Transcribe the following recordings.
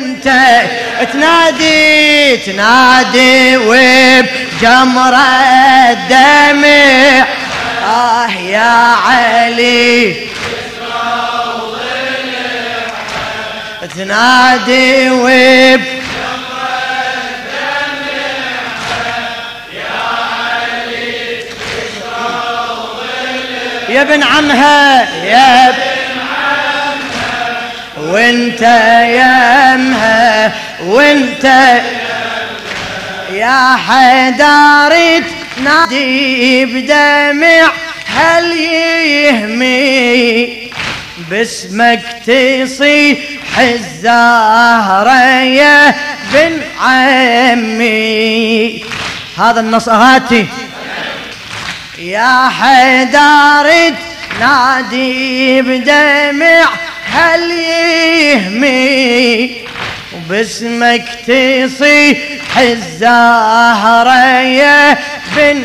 وانت تنادي وبجمر الدمع يا علي تنادي يا ابن عمها يا ابن عمها وانت يمها وانت يا حيدر تنادي بدمع هل يهمي باسمك تصيح الزهرة يا بن عمي. هذا النصهاتي يا حيدر تنادي بدمع هل يهمي وباسمك تصيح الزهرة يا بن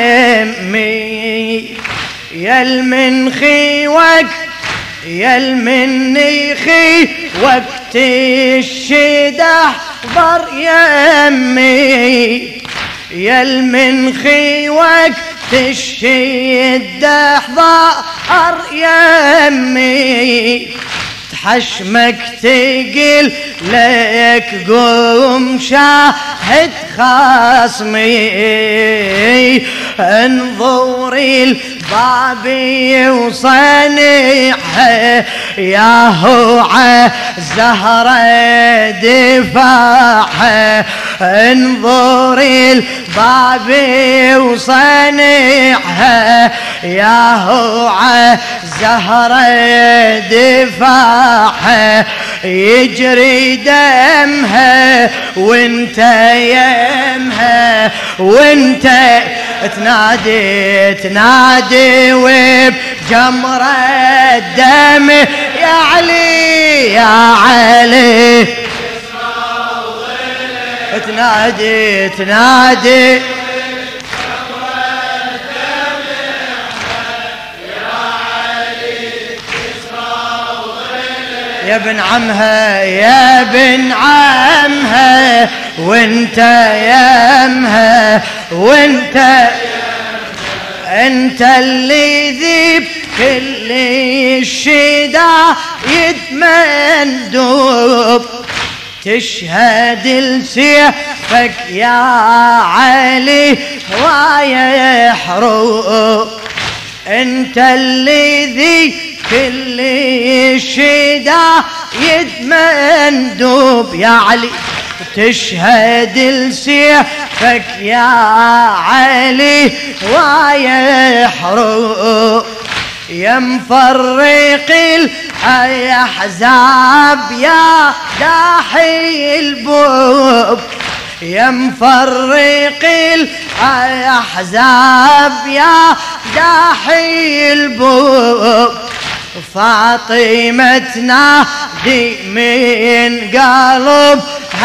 عمي. يا المنخي وقت يا المنخي وقت الشدح ضر يمي يا المنخي وقت الشدة ضار يمي. تحشمك تقل لك قوم شاهد خصمي انظر الباب وصنيعه يا هو زهرة دفاعه انظر الباب وصنيعه يا هو زهرة دفاعه يجري دمها وانت يمها وانت تنادي وبجمر الدم يا علي يا علي تنادي يا ابن عمها يا ابن عمها وانت يمها وانت اللي ذيب كل الشدة يتمندوب تشهد لسيفك يا علي ويحروب انت اللي ذي كل الشدة يتمندوب يا علي تشهد لسيفك يا علي ويحروب يا مفرق الأحزاب يا داحي البوب يا مفرق الأحزاب يا داحي البوب فاطمة تنادي من قلب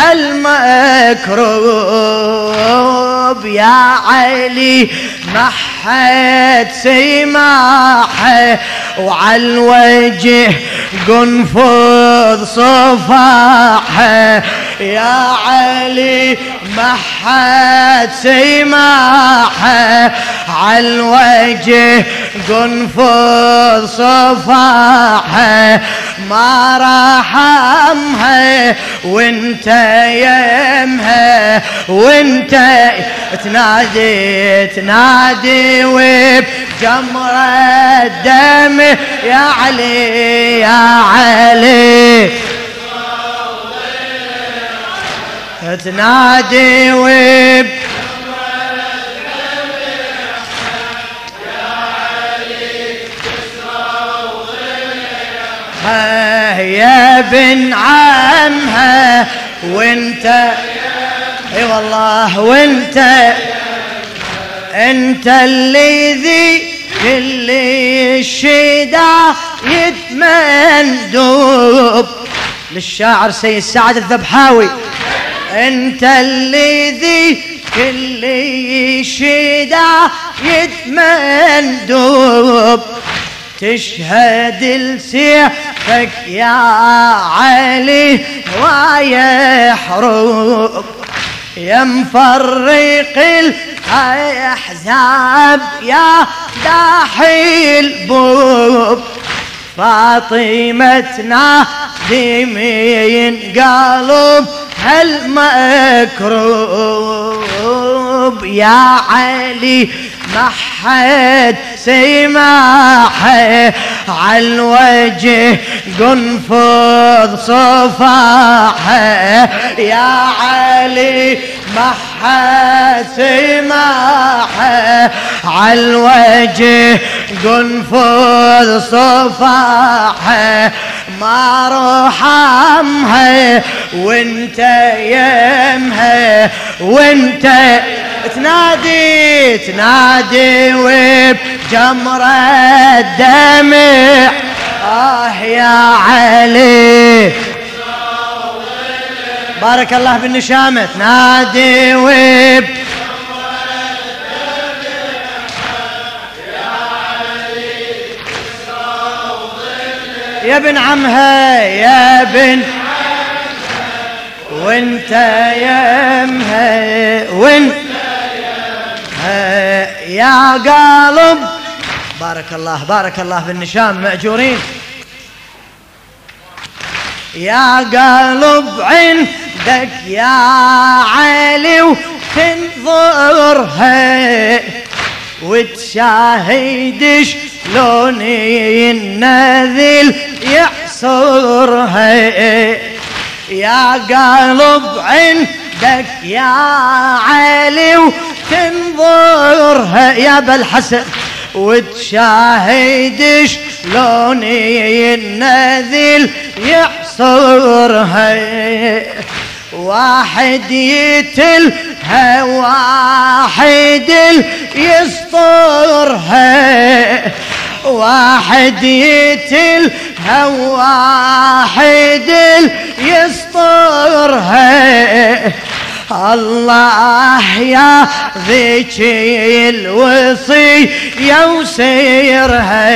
هالمكروب يا علي ما حد سماحه وعالوجه قنفذ صفاحه يا علي ما حد سماحه عالوجه قنفذ صفاحه ما رحمها وانت يمها وانت تنادي وبجمر الدم يا علي يا علي تنادي يا بن عمها وانت اي والله وانت اللي ذي كل الشدة يتمندوب للشاعر سيد سعد الذبحاوي انت اللي ذي كل الشدة يتمندوب تشهد لسيفك يا علي ما يحرق يا مفرق الأحزاب يا داحي البوب فاطمة نادي من قلب هالمكروب يا علي ما حد سماحه عالوجه قنفذ صفاحه يا علي ما حد سماحه عالوجه قنفذ صفاحه ما رحمها وانت يمها وانت تنادي وبجمر الدمع يا علي بارك الله بالنشامة تنادي يا ابن عمها يا ابن وانت يمها وانت يا قلب بارك الله بالنشام مأجورين يا قلب عندك يا علي وتنظرها وتشاهد شلون النذل يحصرها يا قلب عندك يا علي وتنظرها يا بالحسن وتشاهد شلون النذل يحصرها واحد يتلها واحد يسطرها واحد يتلها واحد يسطرها الله يا ذيك الوصي يوسيرها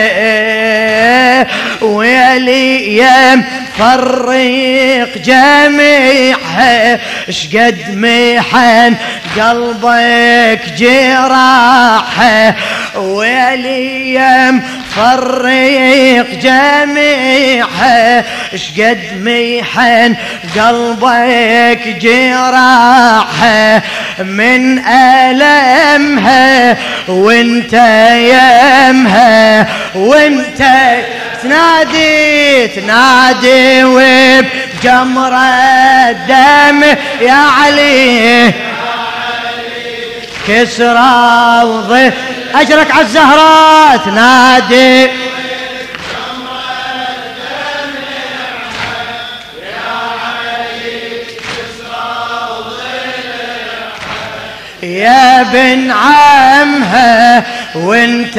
ويلي فرق جميعها شقد محن قلبك جراحه ويلي فرق جميعها شقد محن قلبك جراحه من ألمها وانت يمها وانت تنادي وبجمر الدم يا علي كسرى وضيف أجرك على الزهراء تنادي يا بن عمها وانت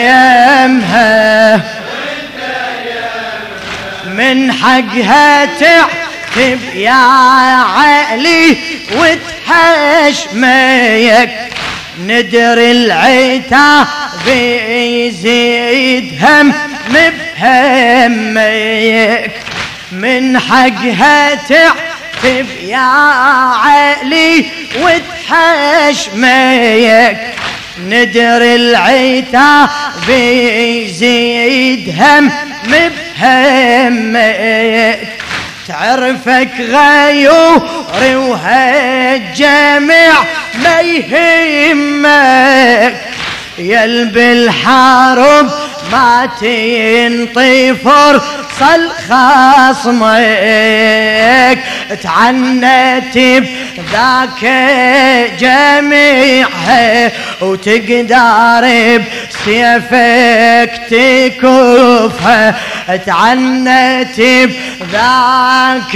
يمها من حقها تعتب يا علي وتحشميك ندر العتاب يزيد هم بهميك من حقها تعتب يا علي وتحشميك ندر العتاب يزيد هم بهميك تعرفك غيوري وهالجميع ما يهمك يلب الحرب ما تنطي فرصة خصمك تعنت بذاك جميعها وتقدر بسيفك تكفها تعنت بذاك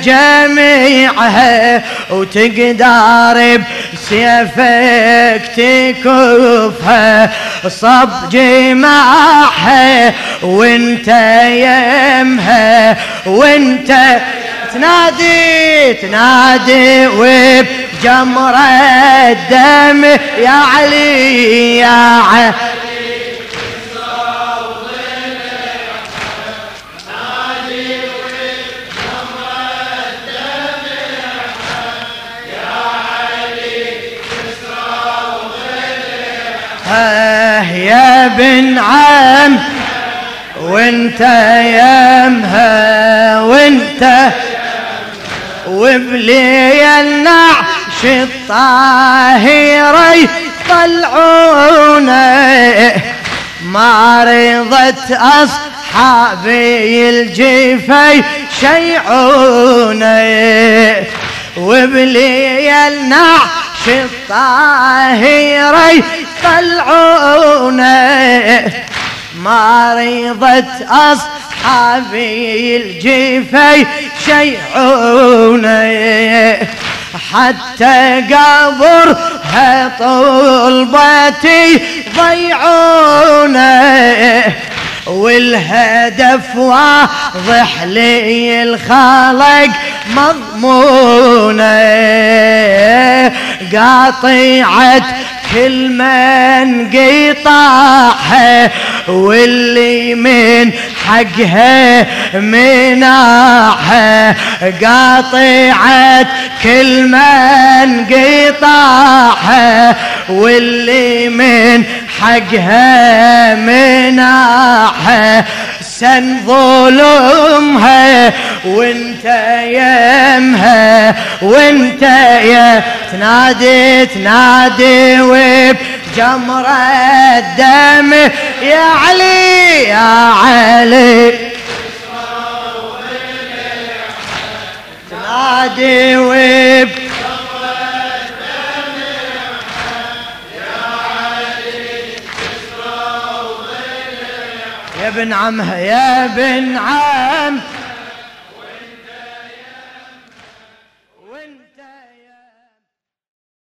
جميعها وتقدر بسيفك تكفها صب جماعها وانت يمها وانت تنادي وبجمر الدم يا علي يا علي يا بن عم وانت يمها وانت وبلي النعش الطاهري طلعونه ما رضت أصحابي الجفي شيعونه وبلي النعش الطاهري طلعونه ما رضت أصحابي الجفي شيعونه حتى قبرها طلبتي ضيعونه والهدف واضح لي الخالق مضمونه قاطعت كل من قطعها واللي من حقها منعها قاطعت كل من قطعها واللي من حقها منعها سن ظلمها وانت يمها وانت يا تنادي وبجمر الدم يا علي يا علي تنادي وبجمر الدم يا علي يا بن عمها يا بن عم وانت يا